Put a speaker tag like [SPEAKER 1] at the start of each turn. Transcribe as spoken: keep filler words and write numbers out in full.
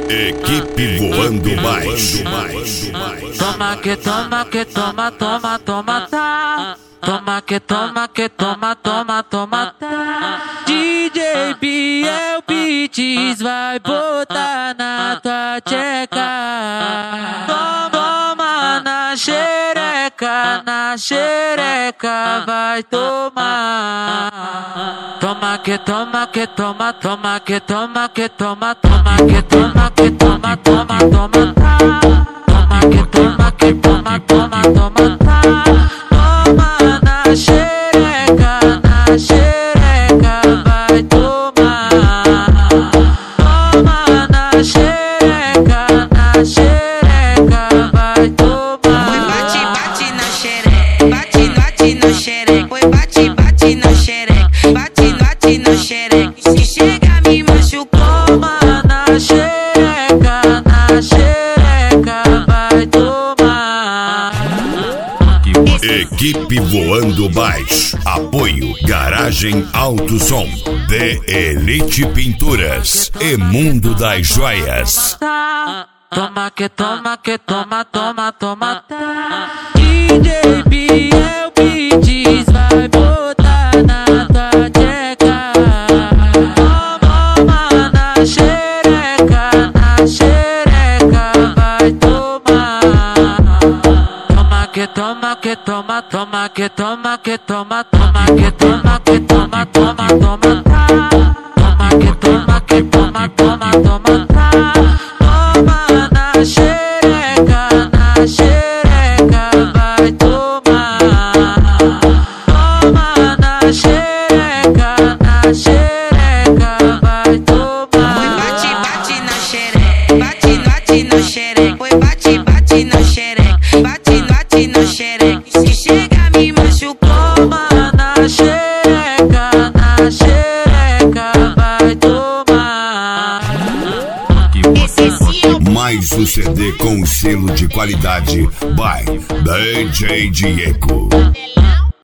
[SPEAKER 1] Equipe voando mais.
[SPEAKER 2] Toma que toma que toma, toma, toma, tá. Toma que toma que toma, toma, toma, tá. D J Biel Beats vai botar na tua tcheca. Toma na xereca, na xereca vai tomar. Toma que toma que toma, toma que toma que toma, toma que toma que toma, toma, toma, tá. Toma que toma que toma, toma, toma, tá. Toma na xereca, na xereca vai tomar. Toma na xereca, na xereca vai tomar.
[SPEAKER 3] Foi bate, bate na xereca, bate, bate na xereca. Foi bate, bate na xereca, bate, bate na xereca. Se chega me machucou.
[SPEAKER 2] Toma na xereca, na xereca vai tomar.
[SPEAKER 1] Equipe voando mais. Apoio Garagem Alto Som, The Elite Pinturas e Mundo das Joias.
[SPEAKER 2] Toma que toma que toma, toma, toma, tá. D J Biel Beats vai botar na tua tcheca. Toma na xereca, na xereca vai tomar. Toma que toma que toma, toma que toma que toma, toma que toma que toma, toma, toma, tá. Toma que toma que toma, toma, toma, tá. Toma na xereca, na xereca vai tomar. Toma na xereca, na xereca vai tomar.
[SPEAKER 3] Foi bate, bate na xereca, bate, bate na xereca. Foi bate, bate na xereca, bate, bate na xereca. Se chega me machucou.
[SPEAKER 2] Toma na xereca, na xereca vai tomar.
[SPEAKER 1] Mais um C D com selo de qualidade by D J Diego.